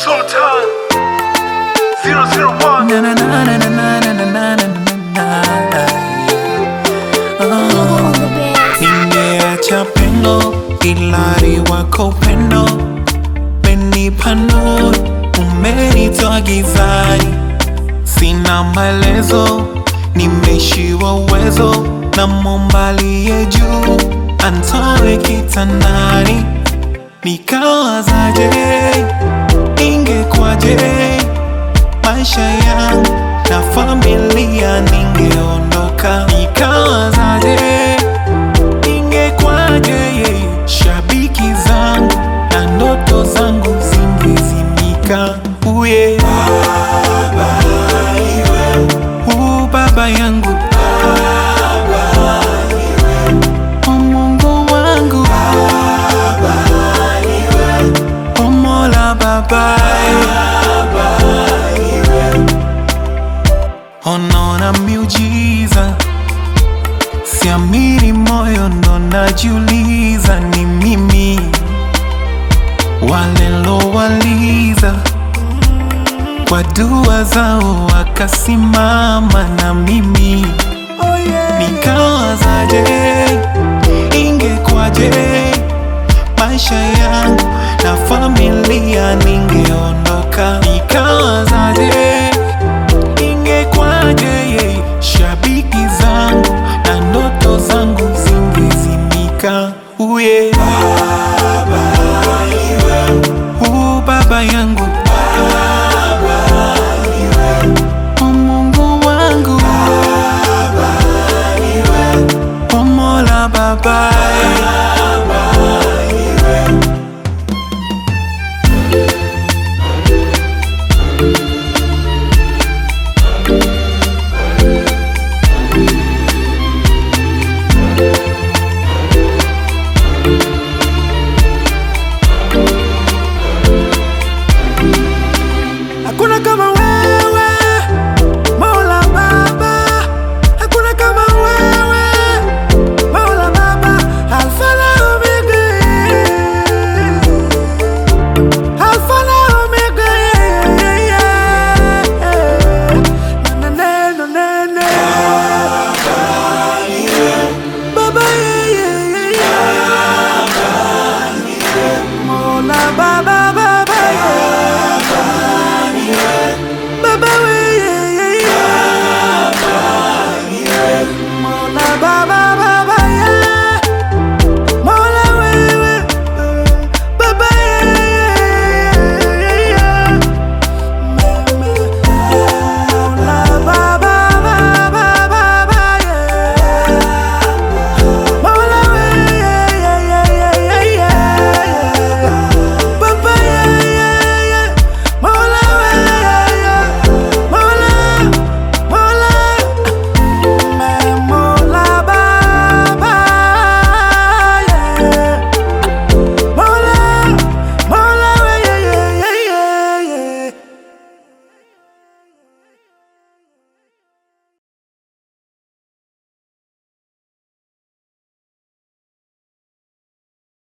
Sultan 001 na na na na na na na na na na. Nimeacha pendo ilari wako pendo, umenipa nuru, umenitoa gizani. Sina maelezo, nimeishiwa uwezo, namwomba aliye juu anitoe kitandani. Nikawazaje, ingekwaje maisha yangu na familia, ningeondoka. Nikawazaje, ingekwaje shabiki zangu na ndoto zangu zingezimika. Uye baba, iwe baba yangu, baba, iwe Mungu wangu, baba, iwe Mola, baba, iwe onaona miujiza, siamini moyo ndo najiuliza, ni mimi walilowaliza kwa dua zao wakasimama na mimi. Nikawazaje, ingekwaje maisha yangu na familia, ningeondoka. Nikawazaje, ingekwaje shabiki zangu na ndoto zangu zingezimika. Uye baba, iwe baba yangu, baba, iwe Mungu wangu, baba, iwe Mola, baba.